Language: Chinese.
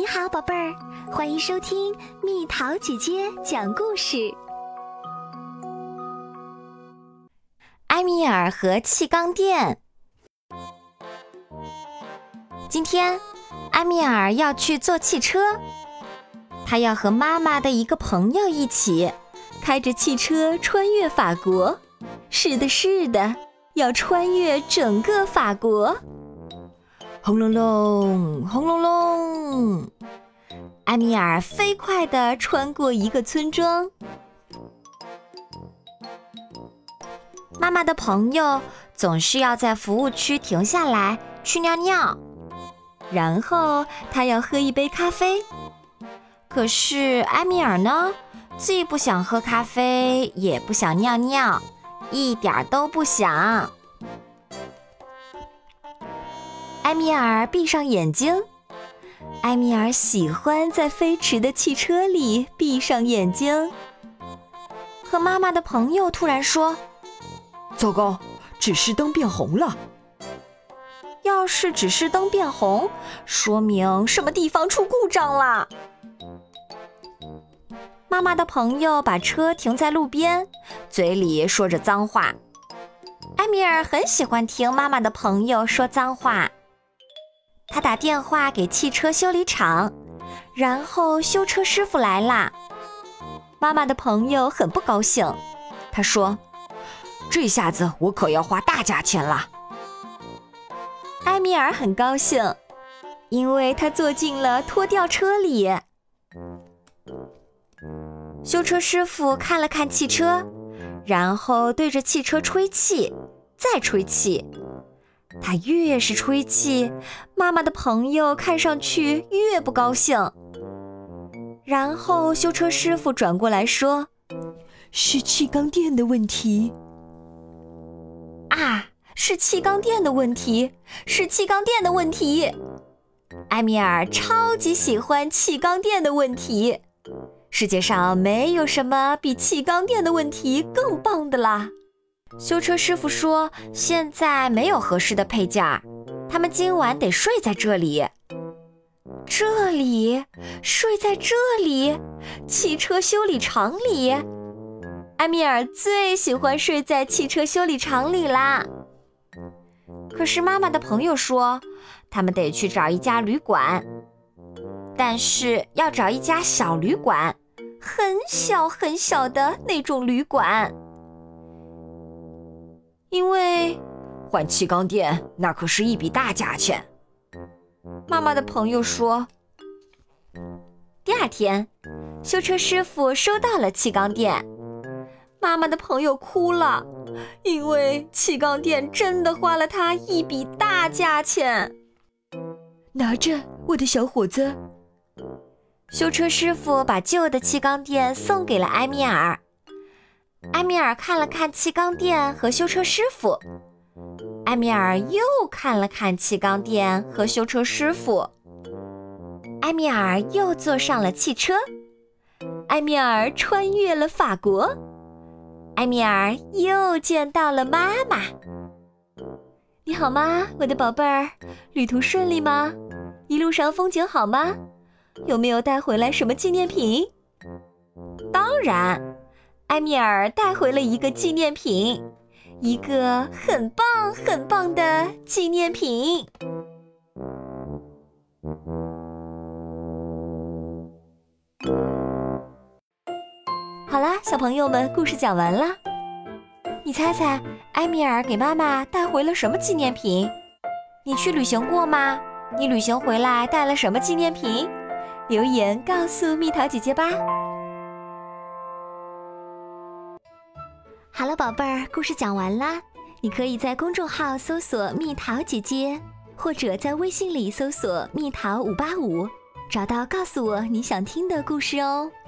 你好，宝贝儿，欢迎收听蜜桃姐姐讲故事。 埃米尔和气缸店。今天，埃米尔要去坐汽车，他要和妈妈的一个朋友一起，开着汽车穿越法国。是的，是的，要穿越整个法国。轰隆隆，轰隆隆，埃米尔飞快地穿过一个村庄。妈妈的朋友总是要在服务区停下来去尿尿，然后他要喝一杯咖啡。可是埃米尔呢，既不想喝咖啡，也不想尿尿，一点都不想。埃米尔闭上眼睛，埃米尔喜欢在飞驰的汽车里闭上眼睛。可妈妈的朋友突然说： 糟糕，指示灯变红了。 要是指示灯变红，说明什么地方出故障了。妈妈的朋友把车停在路边，嘴里说着脏话。埃米尔很喜欢听妈妈的朋友说脏话。他打电话给汽车修理厂，然后修车师傅来啦。妈妈的朋友很不高兴，他说： 这下子我可要花大价钱了。 埃米尔很高兴，因为他坐进了拖吊车里。修车师傅看了看汽车，然后对着汽车吹气，再吹气。他越是吹气，妈妈的朋友看上去越不高兴。然后修车师傅转过来说： 是气缸垫的问题。 啊，是气缸垫的问题，是气缸垫的问题。埃米尔超级喜欢气缸垫的问题，世界上没有什么比气缸垫的问题更棒的啦。修车师傅说，现在没有合适的配件，他们今晚得睡在这里。这里？睡在这里？汽车修理厂里？埃米尔最喜欢睡在汽车修理厂里啦。可是妈妈的朋友说，他们得去找一家旅馆，但是要找一家小旅馆，很小很小的那种旅馆。因为换气缸垫那可是一笔大价钱。 妈妈的朋友说。第二天，修车师傅收到了气缸垫。妈妈的朋友哭了，因为气缸垫真的花了他一笔大价钱。 拿着，我的小伙子。 修车师傅把旧的气缸垫送给了埃米尔。埃米尔看了看气缸垫和修车师傅，埃米尔又看了看气缸垫和修车师傅。埃米尔又坐上了汽车，埃米尔穿越了法国，埃米尔又见到了妈妈。你好吗，我的宝贝儿？旅途顺利吗？一路上风景好吗？有没有带回来什么纪念品？当然，埃米尔带回了一个纪念品，一个很棒很棒的纪念品。好啦，小朋友们，故事讲完了。你猜猜，埃米尔给妈妈带回了什么纪念品？你去旅行过吗？你旅行回来带了什么纪念品？留言告诉蜜桃姐姐吧。 好了，宝贝儿，故事讲完啦。你可以在公众号搜索蜜桃姐姐，或者在微信里搜索蜜桃585，找到告诉我你想听的故事哦。